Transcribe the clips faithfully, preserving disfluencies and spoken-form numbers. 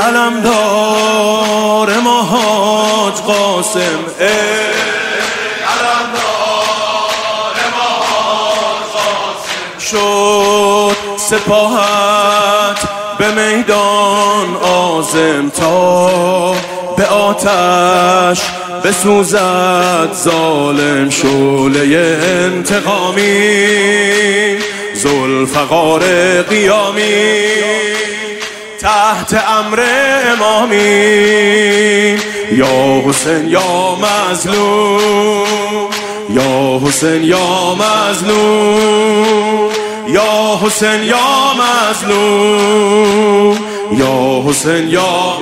علمدار ما حاج قاسم، ای علمدار ما حاج قاسم، شد سپاهت به میدان عازم تا به آتش بسوزد ظالم. شعله انتقامی ذوالفقار قیامی تحت امر امامی. یا حسین یا مظلوم، یا حسین یا مظلوم، یا حسین یا مظلوم، یا حسین یا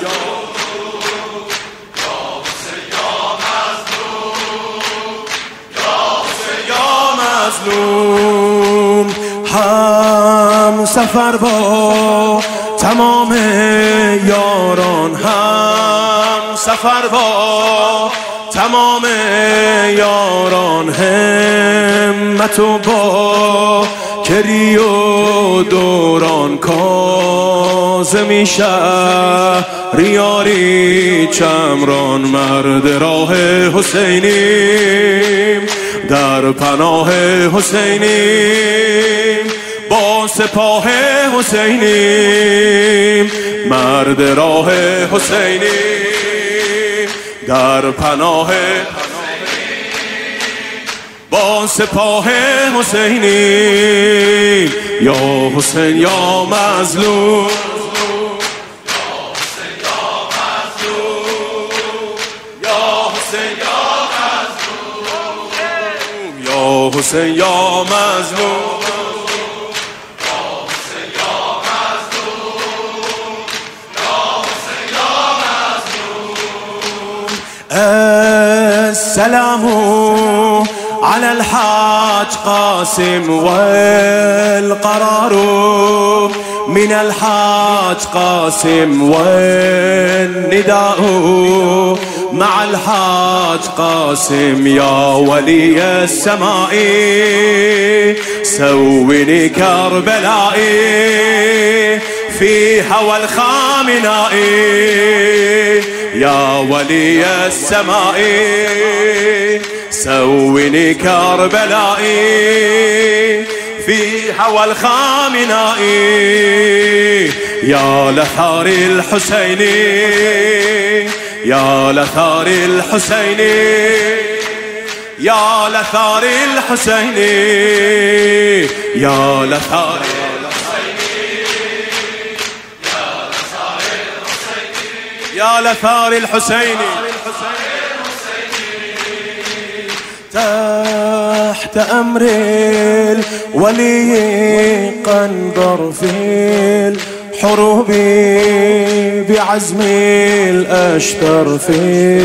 مظلوم. هم سفر با تمام یاران، هم سفر با تمام یاران، همت و با کری و دوران. کاظمی شهریاری چمران، مرد راه حسینیم در پناه حسینیم، با سپاه حسینیم مرد راه حسینیم در پناه با سپاه حسینیم. یا حسین یا مظلوم، یا حسین یا مظلوم، یا حسین یا مظلوم، یا حسین یا مظلوم. السلام على الحاج قاسم والقرار من الحاج قاسم، والنداء مع الحاج قاسم. يا ولي السماء سوني كربلائي في هوى الخامناء. يا ولي السماء سوني كربلائي في هوى الخامناء. يا لثار الحسيني، يا لثار الحسيني، يا لثار الحسيني، يا لثار الحسيني، يا لثار الحسيني. تحت أمر الولي قنبر في الحروب بعزم الأشتر، في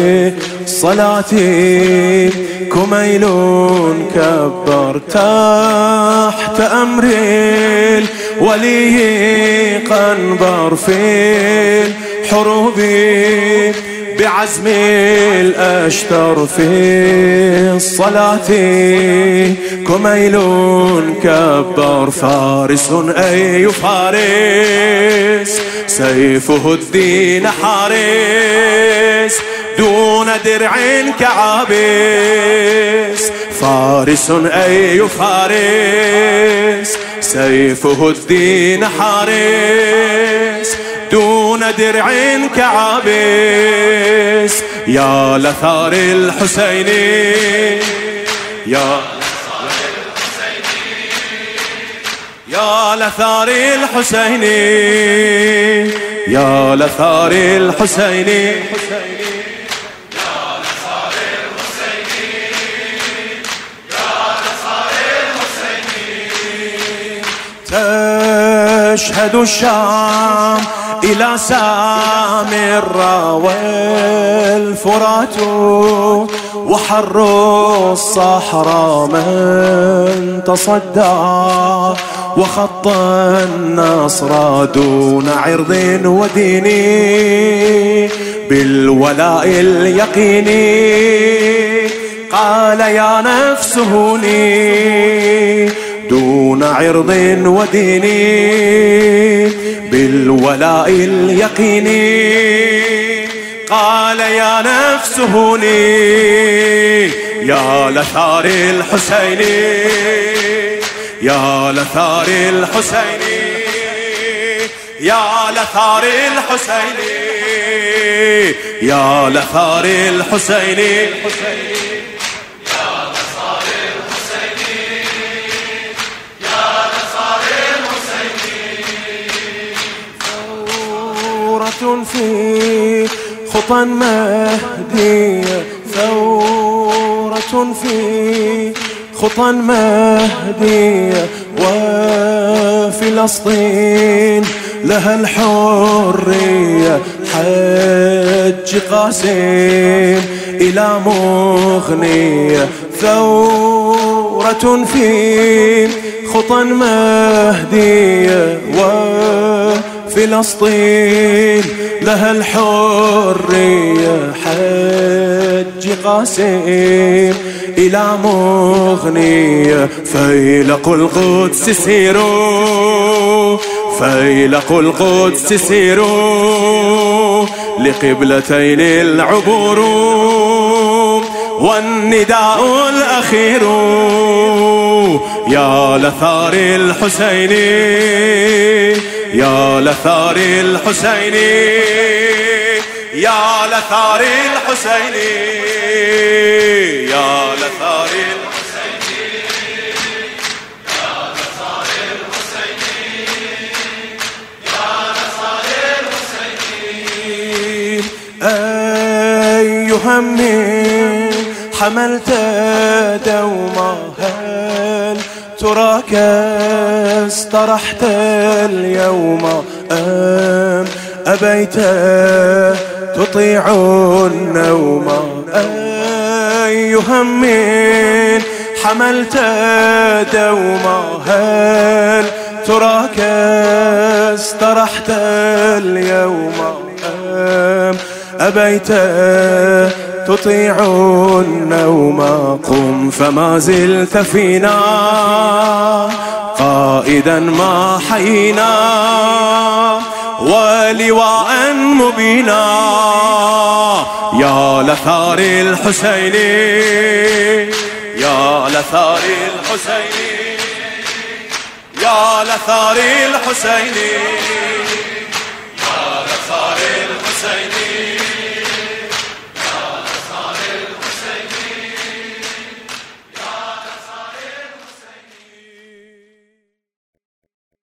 صلاتي كميل كبر. تحت أمر الولي قنبر في الحروب بعزم الأشتر، في الصلاة كميل كبر. فارس أي فارس سيفه الدين حارس دون درع كعابس. فارس أي فارس سيفه الدين حارس دون درع كعابس. يا لثار الحسيني، يا يا لثار الحسيني، يا لثار الحسيني، تشهد الشام إلى سامرة والفرات وحر الصحراء، من تصدى وخط النصر دون عرض وديني بالولاء اليقيني. قال يا نفس هوني دون عرض وديني بالولاء اليقيني قال يا نفس هوني يا لثار الحسيني يا لثار الحسيني يا لثار الحسيني يا لثار الحسيني في خطى مهدية ثورة في خطى مهدية وفلسطين لها الحرية حج قاسم إلى مغنية ثورة في خطى مهدية وفلسطين لها الحرية حج قاسم إلى مغنية فيلق القدس سيروا فيلق القدس سيروا لقبلتين العبور والنداء الأخير يا لثار الحسيني يا لثار الحسيني يا لثار الحسيني يا لثار الحسيني يا لثار الحسيني يا لثار الحسيني أي هم حملت دوما هل تراك استرحت اليوم أم أبيت تطيع النوم أي هم حملت دوما هل تراك استرحت اليوم أم أبيت تطيع النوم قم فما زلت فينا قائدا ما حينا ولواء مبينا يا لثار الحسيني يا لثار الحسيني يا لثار الحسيني